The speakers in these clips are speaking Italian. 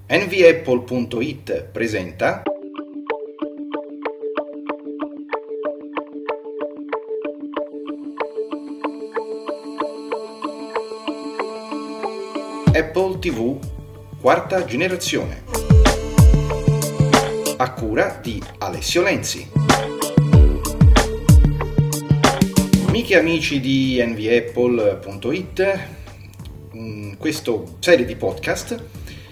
nvapple.it presenta Apple TV quarta generazione, a cura di Alessio Lenzi. Amiche e amici di nvapple.it, in questa serie di podcast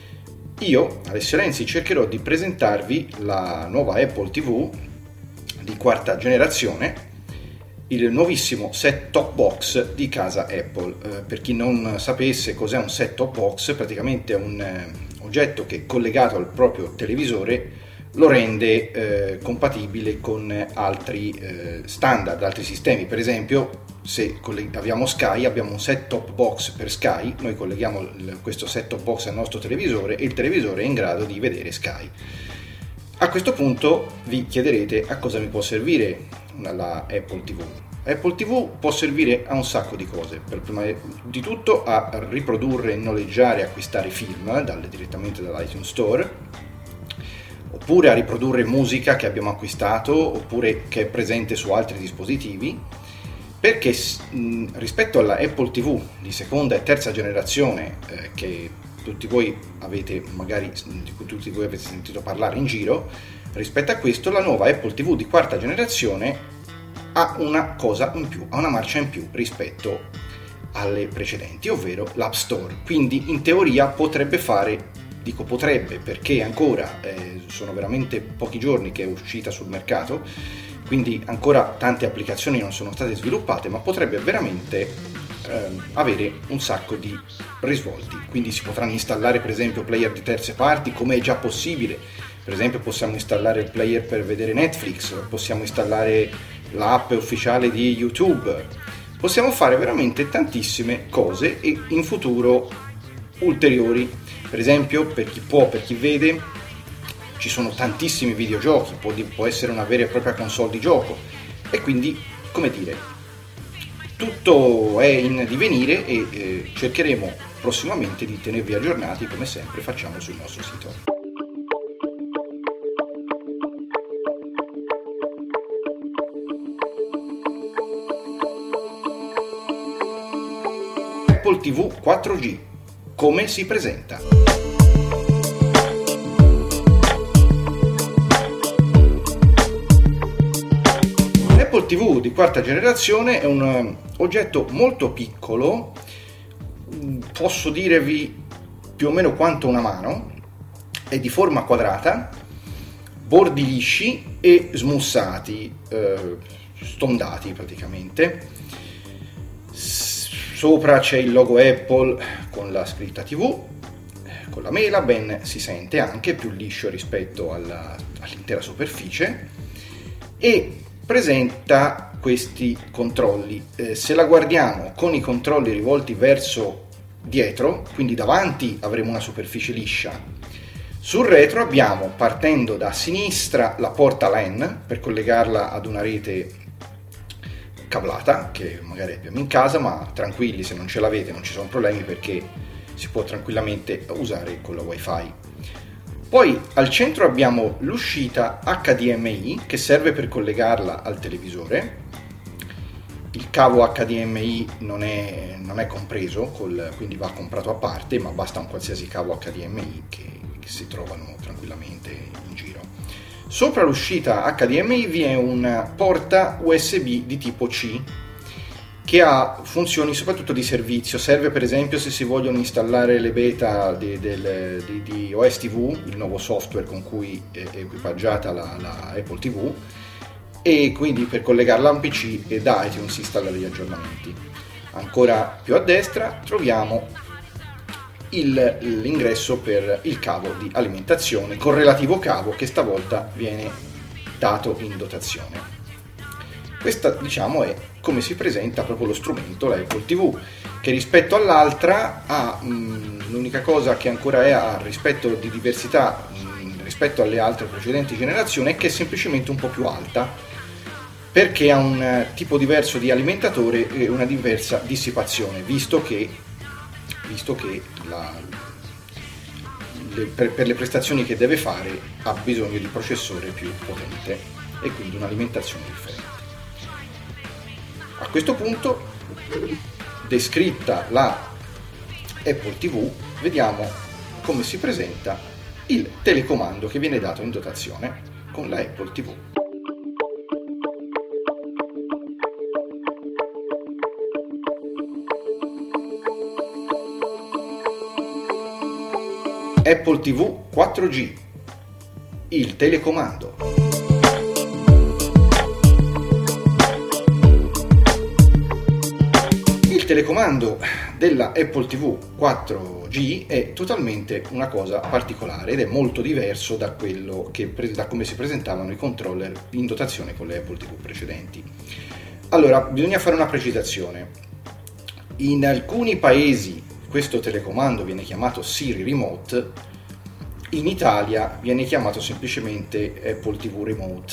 io, Alessio Lenzi, cercherò di presentarvi la nuova Apple TV di quarta generazione, il nuovissimo set-top box di casa Apple. Per chi non sapesse cos'è un set-top box, praticamente è un oggetto che collegato al proprio televisore lo rende compatibile con altri standard, altri sistemi. Per esempio, se abbiamo Sky, abbiamo un set-top box per Sky, noi colleghiamo questo set-top box al nostro televisore e il televisore è in grado di vedere Sky. A questo punto vi chiederete a cosa mi può servire la Apple TV. Apple TV può servire a un sacco di cose. Prima di tutto a riprodurre, noleggiare e acquistare film direttamente dall'iTunes Store, oppure a riprodurre musica che abbiamo acquistato oppure che è presente su altri dispositivi, perché rispetto alla Apple TV di seconda e terza generazione che tutti voi avete di cui tutti voi avete sentito parlare in giro, rispetto a questo la nuova Apple TV di quarta generazione ha una cosa in più, ha una marcia in più rispetto alle precedenti, ovvero l'App Store. Quindi in teoria potrebbe fare, dico potrebbe perché ancora sono veramente pochi giorni che è uscita sul mercato, quindi ancora tante applicazioni non sono state sviluppate, ma potrebbe veramente avere un sacco di risvolti. Quindi si potranno installare per esempio player di terze parti, come è già possibile. Per esempio possiamo installare il player per vedere Netflix, possiamo installare l'app ufficiale di YouTube, possiamo fare veramente tantissime cose e in futuro ulteriori. Per esempio, per chi può, per chi vede, ci sono tantissimi videogiochi, può essere una vera e propria console di gioco, e quindi, come dire, tutto è in divenire e cercheremo prossimamente di tenervi aggiornati, come sempre facciamo sul nostro sito. Apple TV 4G, come si presenta? L'Apple TV di quarta generazione è un oggetto molto piccolo, posso dirvi più o meno quanto una mano, è di forma quadrata, bordi lisci e smussati, stondati praticamente. Sopra c'è il logo Apple con la scritta TV, con la mela, ben si sente, anche più liscio rispetto all'intera superficie, e presenta questi controlli. Se la guardiamo con i controlli rivolti verso dietro, quindi davanti avremo una superficie liscia, sul retro abbiamo, partendo da sinistra, la porta LAN per collegarla ad una rete cablata che magari abbiamo in casa, ma tranquilli, se non ce l'avete non ci sono problemi perché si può tranquillamente usare con la wifi. Poi al centro abbiamo l'uscita HDMI che serve per collegarla al televisore. Il cavo HDMI non è compreso, quindi va comprato a parte, ma basta un qualsiasi cavo HDMI che si trovano tranquillamente in giro. Sopra l'uscita HDMI vi è una porta USB di tipo C che ha funzioni soprattutto di servizio. Serve per esempio se si vogliono installare le beta di OS TV, il nuovo software con cui è equipaggiata la Apple TV, e quindi per collegarla a un PC e da iTunes installare gli aggiornamenti. Ancora più a destra troviamo l'ingresso per il cavo di alimentazione con relativo cavo che stavolta viene dato in dotazione. Questa, diciamo, è come si presenta proprio lo strumento, la Apple TV, che rispetto all'altra ha l'unica cosa che ancora ha rispetto di diversità rispetto alle altre precedenti generazioni è che è semplicemente un po' più alta, perché ha un tipo diverso di alimentatore e una diversa dissipazione, visto che per le prestazioni che deve fare ha bisogno di processore più potente e quindi un'alimentazione differente. A questo punto, descritta la Apple TV, vediamo come si presenta il telecomando che viene dato in dotazione con la Apple TV. Apple TV 4G, il telecomando. Il telecomando della Apple TV 4G è totalmente una cosa particolare ed è molto diverso da quello da come si presentavano i controller in dotazione con le Apple TV precedenti. Allora, bisogna fare una precisazione. In alcuni paesi questo telecomando viene chiamato Siri Remote, in Italia viene chiamato semplicemente Apple TV Remote.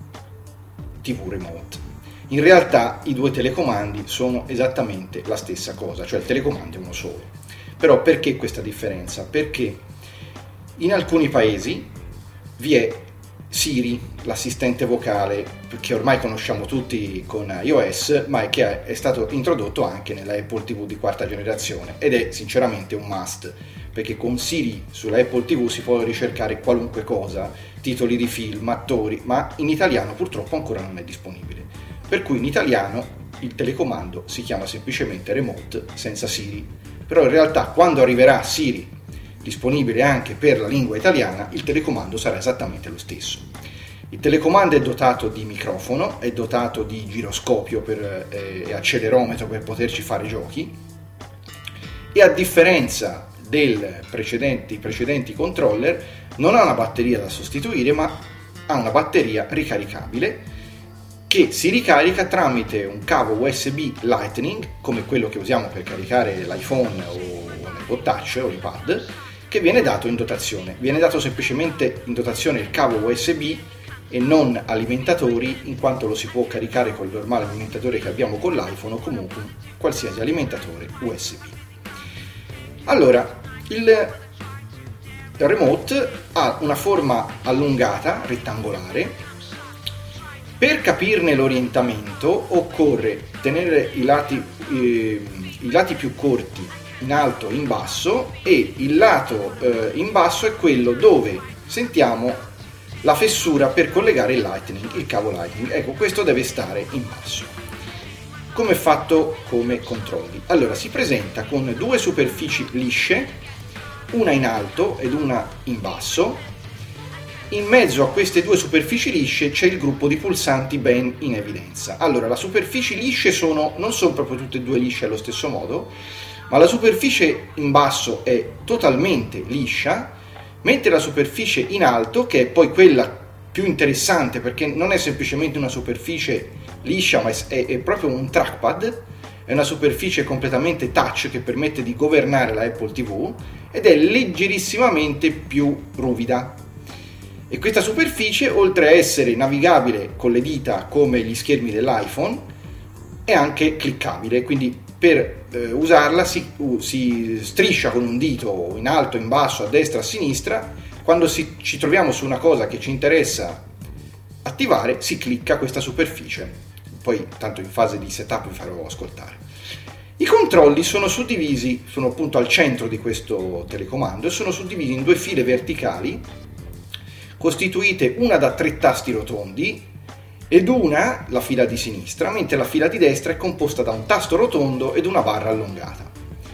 In realtà i due telecomandi sono esattamente la stessa cosa, cioè il telecomando è uno solo. Però perché questa differenza? Perché in alcuni paesi vi è Siri, l'assistente vocale che ormai conosciamo tutti con iOS, ma che è stato introdotto anche nella Apple TV di quarta generazione ed è sinceramente un must, perché con Siri sulla Apple TV si può ricercare qualunque cosa, titoli di film, attori, ma in italiano purtroppo ancora non è disponibile. Per cui in italiano il telecomando si chiama semplicemente Remote senza Siri, però in realtà quando arriverà Siri disponibile anche per la lingua italiana, il telecomando sarà esattamente lo stesso. Il telecomando è dotato di microfono, è dotato di giroscopio e accelerometro per poterci fare giochi, e a differenza dei precedenti controller non ha una batteria da sostituire, ma ha una batteria ricaricabile che si ricarica tramite un cavo USB Lightning, come quello che usiamo per caricare l'iPhone o l'iPod Touch o l'iPad, che viene dato in dotazione. Viene dato semplicemente in dotazione il cavo USB e non alimentatori, in quanto lo si può caricare col normale alimentatore che abbiamo con l'iPhone o comunque qualsiasi alimentatore USB. Allora, il remote ha una forma allungata, rettangolare. Per capirne l'orientamento occorre tenere i lati più corti in alto e in basso, e il lato in basso è quello dove sentiamo la fessura per collegare il cavo Lightning. Ecco, questo deve stare in basso. Come è fatto come controlli? Allora, si presenta con due superfici lisce, una in alto ed una in basso. In mezzo a queste due superfici lisce c'è il gruppo di pulsanti ben in evidenza. Allora, le superfici lisce non sono proprio tutte e due lisce allo stesso modo, ma la superficie in basso è totalmente liscia, mentre la superficie in alto, che è poi quella più interessante perché non è semplicemente una superficie liscia, ma è proprio un trackpad, è una superficie completamente touch che permette di governare la Apple TV ed è leggerissimamente più ruvida. E questa superficie, oltre a essere navigabile con le dita come gli schermi dell'iPhone, è anche cliccabile, quindi per usarla si striscia con un dito in alto, in basso, a destra, a sinistra. Quando ci troviamo su una cosa che ci interessa attivare, si clicca questa superficie. Poi, tanto in fase di setup, vi farò ascoltare. I controlli sono appunto al centro di questo telecomando e sono suddivisi in due file verticali, costituite una da 3 tasti rotondi ed una, la fila di sinistra, mentre la fila di destra è composta da un tasto rotondo ed una barra allungata.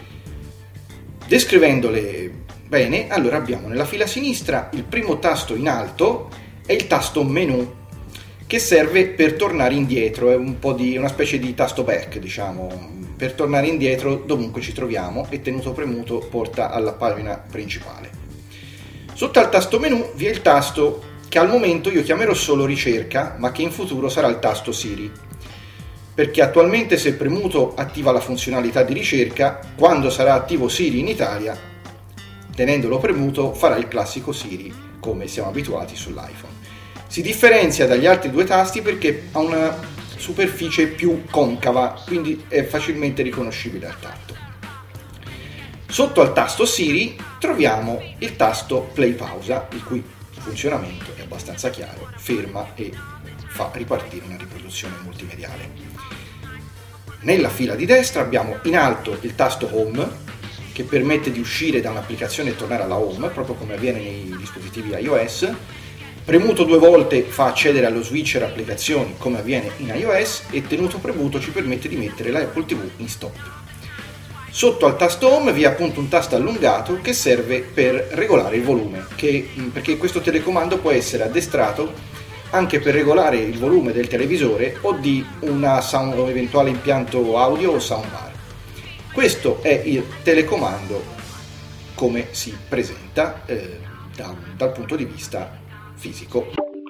Descrivendole bene, allora abbiamo nella fila sinistra il primo tasto in alto è il tasto menu, che serve per tornare indietro, è una specie di tasto back, diciamo, per tornare indietro dovunque ci troviamo, e tenuto premuto porta alla pagina principale. Sotto al tasto menu vi è il tasto che al momento io chiamerò solo ricerca, ma che in futuro sarà il tasto Siri, perché attualmente se premuto attiva la funzionalità di ricerca, quando sarà attivo Siri in Italia, tenendolo premuto farà il classico Siri come siamo abituati sull'iPhone. Si differenzia dagli altri due tasti perché ha una superficie più concava, quindi è facilmente riconoscibile al tatto. Sotto al tasto Siri troviamo il tasto play pausa, il cui funzionamento è abbastanza chiaro, ferma e fa ripartire una riproduzione multimediale. Nella fila di destra abbiamo in alto il tasto home, che permette di uscire da un'applicazione e tornare alla home, proprio come avviene nei dispositivi iOS. Premuto 2 volte fa accedere allo switcher applicazioni, come avviene in iOS, e tenuto premuto ci permette di mettere la Apple TV in stop. Sotto al tasto home vi è appunto un tasto allungato che serve per regolare il volume, perché questo telecomando può essere addestrato anche per regolare il volume del televisore o di un eventuale impianto audio o soundbar. Questo è il telecomando come si presenta dal punto di vista fisico.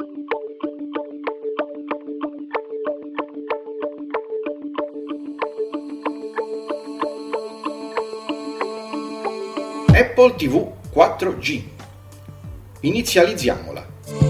Apple TV 4G. Inizializziamola.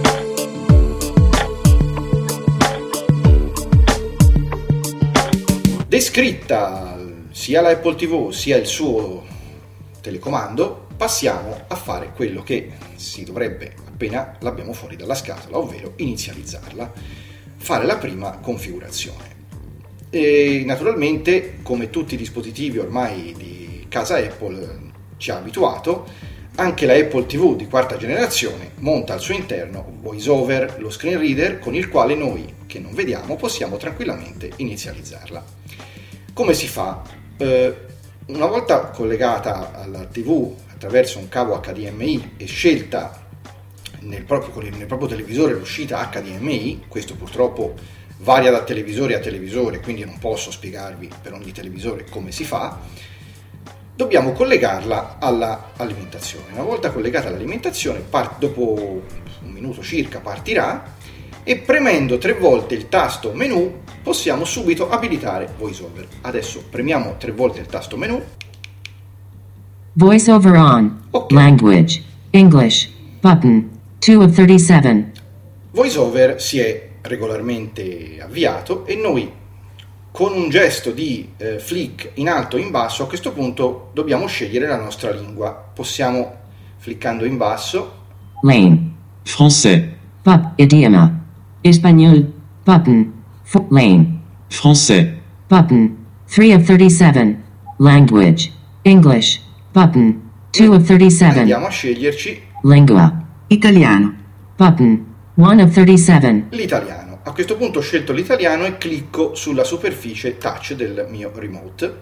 Descritta sia la Apple TV sia il suo telecomando, passiamo a fare quello che si dovrebbe appena l'abbiamo fuori dalla scatola, ovvero inizializzarla, fare la prima configurazione. E naturalmente, come tutti i dispositivi ormai di casa Apple ci ha abituato, anche la Apple TV di 4ª generazione monta al suo interno VoiceOver, lo screen reader con il quale noi, che non vediamo, possiamo tranquillamente inizializzarla. Come si fa? Una volta collegata alla TV attraverso un cavo HDMI e scelta nel proprio televisore l'uscita HDMI, questo purtroppo varia da televisore a televisore, quindi non posso spiegarvi per ogni televisore come si fa, dobbiamo collegarla all'alimentazione. Una volta collegata all'alimentazione, dopo un minuto circa partirà, e premendo 3 volte il tasto menu possiamo subito abilitare VoiceOver. Adesso premiamo 3 volte il tasto menu. VoiceOver on. Okay. Language. English. Button. 2 of 37. VoiceOver si è regolarmente avviato e noi con un gesto di flick in alto e in basso a questo punto dobbiamo scegliere la nostra lingua. Possiamo, fliccando in basso, Lane. Français. Idioma. Espagnol. Button. Lane. Français. Button. 3 of 37. Language. English. Button. 2 of 37. andiamo a sceglierci Lingua. Italiano. Button. 1 of 37. l'italiano. A questo punto ho scelto l'italiano e clicco sulla superficie touch del mio remote.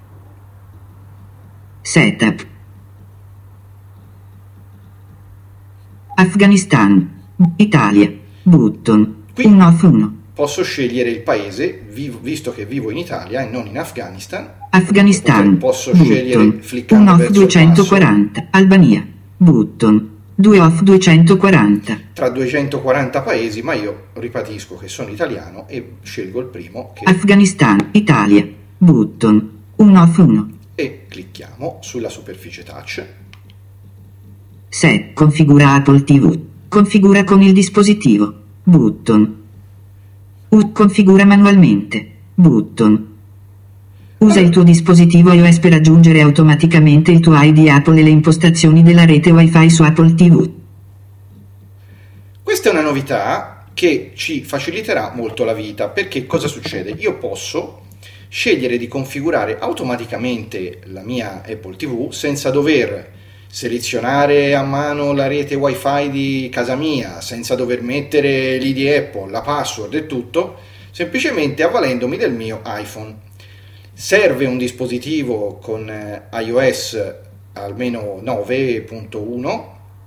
Setup. Afghanistan. Italia. Button. Qui 1 of 1. posso scegliere il paese, visto che vivo in Italia e non in Afghanistan. Afghanistan. Posso scegliere Button. fliccando 1 of verso il basso. 240. Albania. Button. 2 of 240. Tra 240 paesi, ma io ripatisco che sono italiano e scelgo il primo Afghanistan. Italia. Button. 1 of 1. e clicchiamo sulla superficie touch. Set. Configura Apple TV. Configura con il dispositivo. Button. Configura manualmente. Button. Usa il tuo dispositivo iOS per aggiungere automaticamente il tuo ID Apple e le impostazioni della rete Wi-Fi su Apple TV. Questa è una novità che ci faciliterà molto la vita, perché cosa succede? Io posso scegliere di configurare automaticamente la mia Apple TV senza dover selezionare a mano la rete Wi-Fi di casa mia, senza dover mettere l'ID Apple, la password e tutto, semplicemente avvalendomi del mio iPhone. Serve un dispositivo con iOS almeno 9.1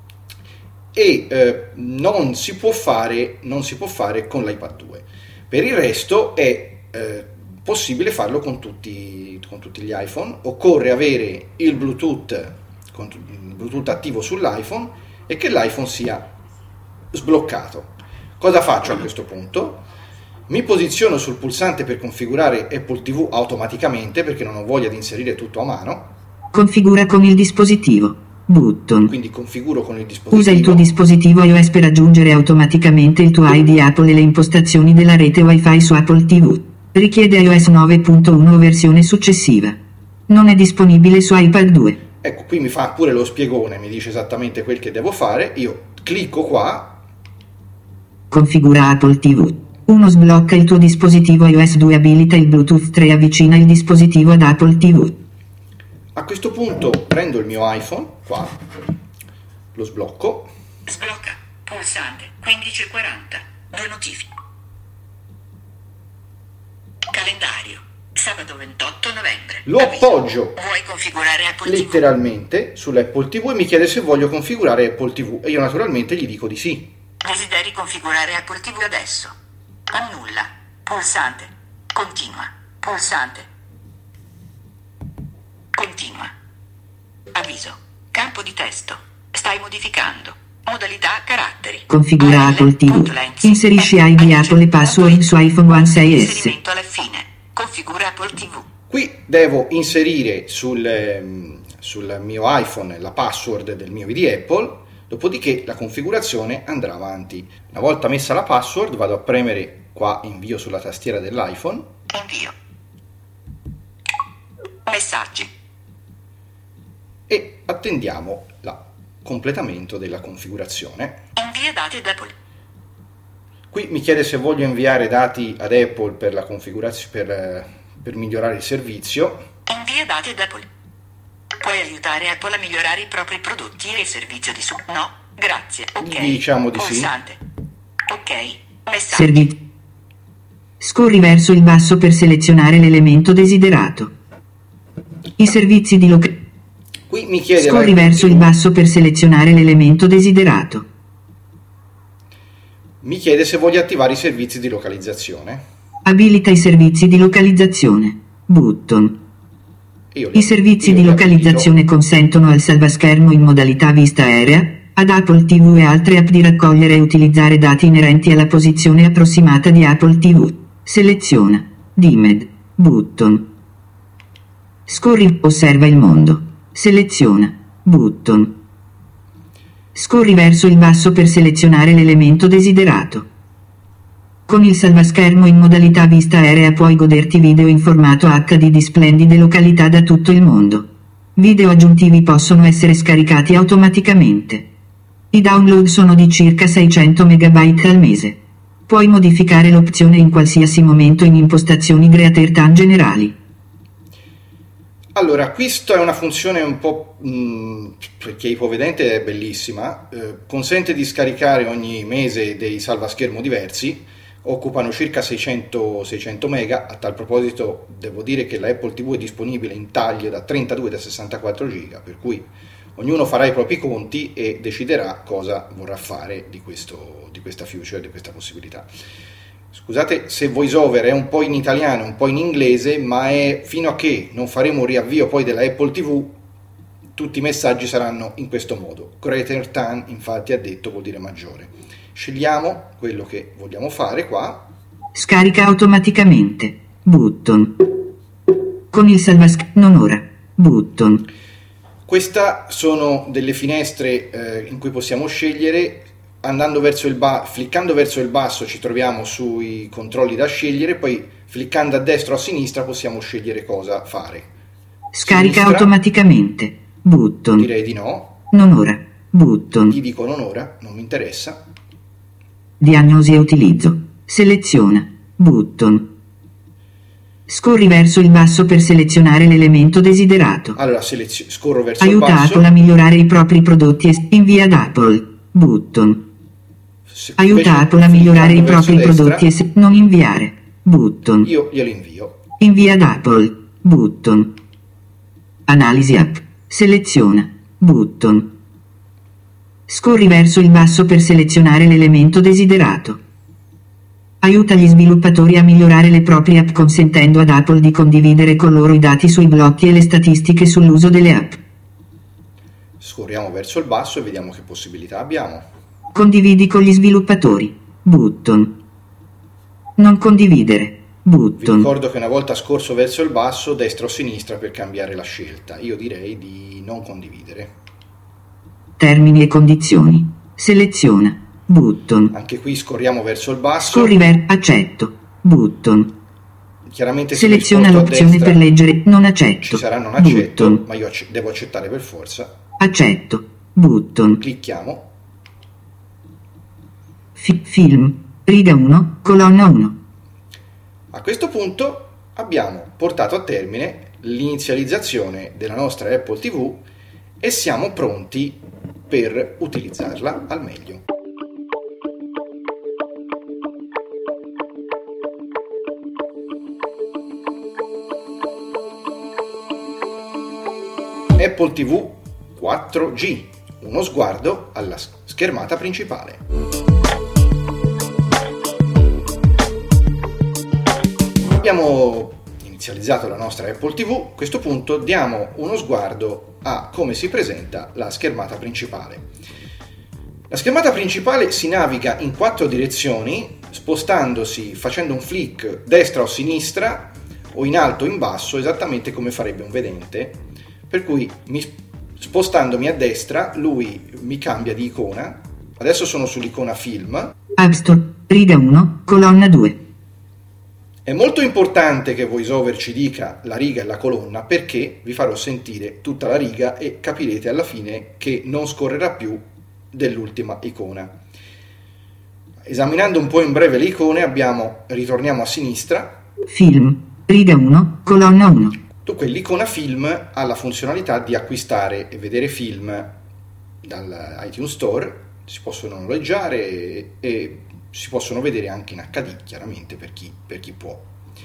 e non si può fare con l'iPad 2. Per il resto è possibile farlo con tutti gli iPhone. Occorre avere il Bluetooth attivo sull'iPhone e che l'iPhone sia sbloccato. Cosa faccio a questo punto? Mi posiziono sul pulsante per configurare Apple TV automaticamente, perché non ho voglia di inserire tutto a mano. Configura con il dispositivo. Button. Quindi configuro con il dispositivo. Usa il tuo dispositivo iOS per aggiungere automaticamente il tuo ID Apple e le impostazioni della rete Wi-Fi su Apple TV. Richiede iOS 9.1 o versione successiva. Non è disponibile su iPad 2. Ecco, qui mi fa pure lo spiegone, mi dice esattamente quel che devo fare. Io clicco qua. Configura Apple TV. 1 sblocca il tuo dispositivo iOS, 2 abilita il Bluetooth, 3 avvicina il dispositivo ad Apple TV. A questo punto prendo il mio iPhone, qua, lo sblocco. Sblocca, pulsante, 15:40, 2 notifiche. Calendario, sabato 28 novembre. Lo appoggio Vuoi configurare Apple TV? letteralmente sull'Apple TV e mi chiede se voglio configurare Apple TV e io naturalmente gli dico di sì. Desideri configurare Apple TV adesso? Annulla, pulsante, continua, pulsante, continua. Avviso, campo di testo, stai modificando, modalità caratteri. Configura Apple TV. Inserisci ID Apple e password su iPhone 6S. Inserimento alla fine, configura Apple TV. Qui devo inserire sul mio iPhone la password del mio ID Apple, dopodiché la configurazione andrà avanti. Una volta messa la password vado a premere qua invio sulla tastiera dell'iPhone. Invio. Messaggi. E attendiamo il completamento della configurazione. Invia dati ad Apple. Qui mi chiede se voglio inviare dati ad Apple per la configurazione, per migliorare il servizio. Invia dati ad Apple. Puoi aiutare Apple a migliorare i propri prodotti e il servizio di su. No, grazie. Ok. Diciamo di sì. Pulsante. Ok. Messaggio. Servizi. Scorri verso il basso per selezionare l'elemento desiderato. I servizi di Qui mi chiede Scorri verso il basso per selezionare l'elemento desiderato. Mi chiede se voglio attivare i servizi di localizzazione. Abilita i servizi di localizzazione. Button. I servizi di localizzazione consentono al salvaschermo in modalità vista aerea, ad Apple TV e altre app di raccogliere e utilizzare dati inerenti alla posizione approssimata di Apple TV. Seleziona. Dimmed. Button. Scorri. Osserva il mondo. Seleziona. Button. Scorri verso il basso per selezionare l'elemento desiderato. Con il salvaschermo in modalità vista aerea puoi goderti video in formato HD di splendide località da tutto il mondo. Video aggiuntivi possono essere scaricati automaticamente. I download sono di circa 600 MB al mese. Puoi modificare l'opzione in qualsiasi momento in impostazioni Greater generali. Allora, questa è una funzione un po' per chi è ipovedente è bellissima, consente di scaricare ogni mese dei salvaschermo diversi, occupano circa 600 mega. A tal proposito devo dire che la Apple TV è disponibile in taglio da 32 e da 64 giga, per cui ognuno farà i propri conti e deciderà cosa vorrà fare di questa feature, di questa possibilità. Scusate se VoiceOver è un po' in italiano, un po' in inglese, ma è fino a che non faremo un riavvio poi della Apple TV, tutti i messaggi saranno in questo modo. Greater than, infatti, ha detto, vuol dire maggiore. Scegliamo quello che vogliamo fare qua. Scarica automaticamente. Button. Con il salvaschermo. Non ora. Button. Queste sono delle finestre in cui possiamo scegliere. Andando verso fliccando verso il basso ci troviamo sui controlli da scegliere, poi fliccando a destra o a sinistra possiamo scegliere cosa fare. Scarica Sinistra, automaticamente. Button. direi di no. Non ora. Button. Gli dico non ora, non mi interessa. Diagnosi e utilizzo. Seleziona. Button. Scorri verso il basso per selezionare l'elemento desiderato. Allora scorro verso Aiuta il basso. Apple a migliorare i propri prodotti e invia ad Apple. Button. Aiuta Apple a migliorare i propri prodotti e non inviare. Button. Io glielo invio. Invia ad Apple. Button. Analisi app. Seleziona. Button. Scorri verso il basso per selezionare l'elemento desiderato. Aiuta gli sviluppatori a migliorare le proprie app consentendo ad Apple di condividere con loro i dati sui blocchi e le statistiche sull'uso delle app. Scorriamo verso il basso e vediamo che possibilità abbiamo. Condividi con gli sviluppatori. Button. Non condividere. Vi Button. ricordo che una volta scorso verso il basso, destra o sinistra per cambiare la scelta. Io direi di non condividere. Termini e condizioni. Seleziona. Button. Anche qui scorriamo verso il basso. Accetto. Button. chiaramente Seleziona l'opzione per leggere non accetto. Ci sarà non accetto, button. ma io devo accettare per forza. Accetto. Button. Clicchiamo. Film. Riga 1, colonna 1. A questo punto abbiamo portato a termine l'inizializzazione della nostra Apple TV e siamo pronti per utilizzarla al meglio. Apple TV 4G, uno sguardo alla schermata principale. Abbiamo inizializzato la nostra Apple TV, a questo punto diamo uno sguardo a come si presenta la schermata principale. La schermata principale si naviga in 4 direzioni, spostandosi, facendo un flick destra o sinistra o in alto o in basso, esattamente come farebbe un vedente, per cui spostandomi a destra lui mi cambia di icona. Adesso sono sull'icona film. App Store, riga 1, colonna 2. È molto importante che VoiceOver ci dica la riga e la colonna, perché vi farò sentire tutta la riga e capirete alla fine che non scorrerà più dell'ultima icona. Esaminando un po' in breve le icone, ritorniamo a sinistra. Film, riga 1, colonna 1. Dunque l'icona film ha la funzionalità di acquistare e vedere film dal iTunes Store, si possono noleggiare e si possono vedere anche in HD, chiaramente per chi può.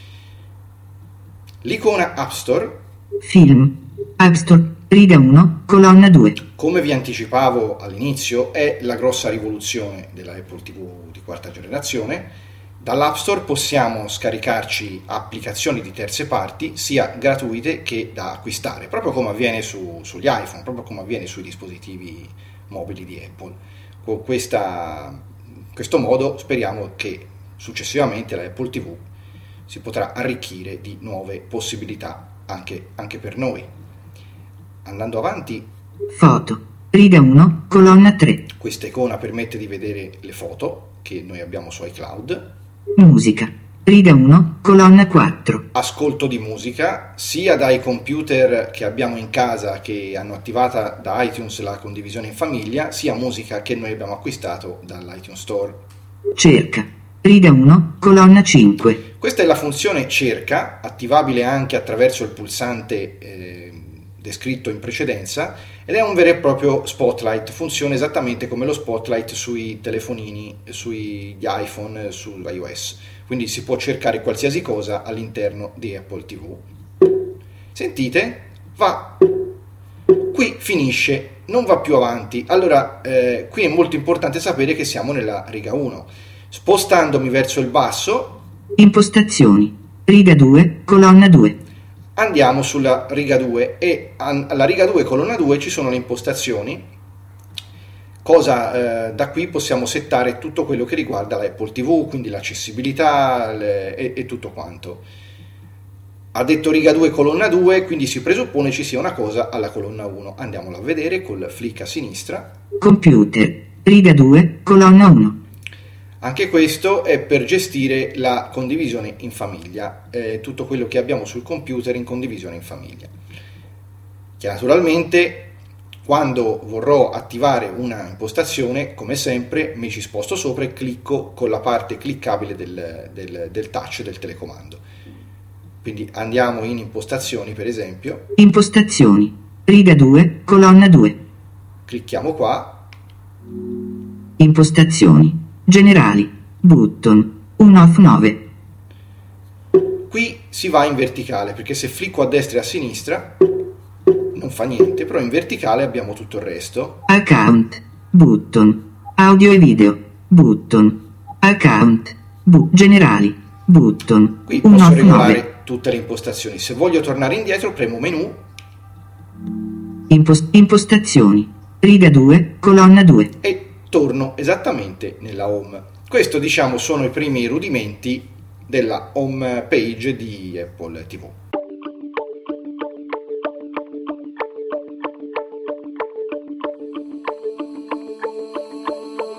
L'icona App Store. Film, App Store, riga 1, colonna 2. Come vi anticipavo all'inizio, è la grossa rivoluzione della Apple TV di quarta generazione. Dall'App Store possiamo scaricarci applicazioni di terze parti, sia gratuite che da acquistare, proprio come avviene sugli iPhone, proprio come avviene sui dispositivi mobili di Apple. Con questo modo speriamo che successivamente la Apple TV si potrà arricchire di nuove possibilità anche per noi. Andando avanti. Foto, riga 1, colonna 3. Questa icona permette di vedere le foto che noi abbiamo su iCloud. Musica, riga 1, colonna 4. Ascolto di musica, sia dai computer che abbiamo in casa che hanno attivata da iTunes la condivisione in famiglia, sia musica che noi abbiamo acquistato dall'iTunes Store. Cerca, riga 1, colonna 5. Questa è la funzione cerca, attivabile anche attraverso il pulsante descritto in precedenza, ed è un vero e proprio spotlight, funziona esattamente come lo spotlight sui telefonini, sugli iPhone, su iOS, quindi si può cercare qualsiasi cosa all'interno di Apple TV. Sentite? Qui finisce, non va più avanti. Allora, qui è molto importante sapere che siamo nella riga 1. Spostandomi verso il basso, impostazioni, riga 2, colonna 2. Andiamo sulla riga 2 e alla riga 2 colonna 2 ci sono le impostazioni. Da qui possiamo settare tutto quello che riguarda la Apple TV, quindi l'accessibilità e tutto quanto. Ha detto riga 2 colonna 2, quindi si presuppone ci sia una cosa alla colonna 1. Andiamola a vedere col flick a sinistra. Computer, riga 2, colonna 1. Anche questo è per gestire la condivisione in famiglia, tutto quello che abbiamo sul computer in condivisione in famiglia. Che naturalmente quando vorrò attivare una impostazione, come sempre, mi ci sposto sopra e clicco con la parte cliccabile del touch del telecomando. Quindi andiamo in impostazioni, per esempio. Impostazioni, riga 2, colonna 2. Clicchiamo qua. Impostazioni. Generali, button, 1 off 9. Qui si va in verticale, perché se flicco a destra e a sinistra non fa niente, però in verticale abbiamo tutto il resto. Account, button, audio e video, button, account, generali, button, Qui 1 posso off regolare 9. tutte le impostazioni. Se voglio tornare indietro premo menu. Impostazioni, riga 2, colonna 2. E torno esattamente nella home. Questo, diciamo, sono i primi rudimenti della home page di Apple TV.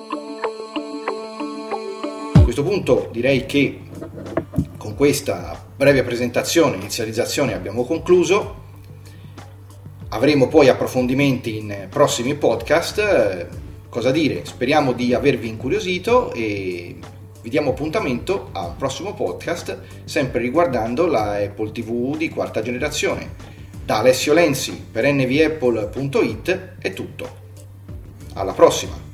A questo punto direi che con questa breve presentazione, inizializzazione abbiamo concluso. Avremo poi approfondimenti in prossimi podcast. Cosa dire? Speriamo di avervi incuriosito e vi diamo appuntamento al prossimo podcast, sempre riguardando la Apple TV di quarta generazione. Da Alessio Lenzi per nvapple.it è tutto. Alla prossima!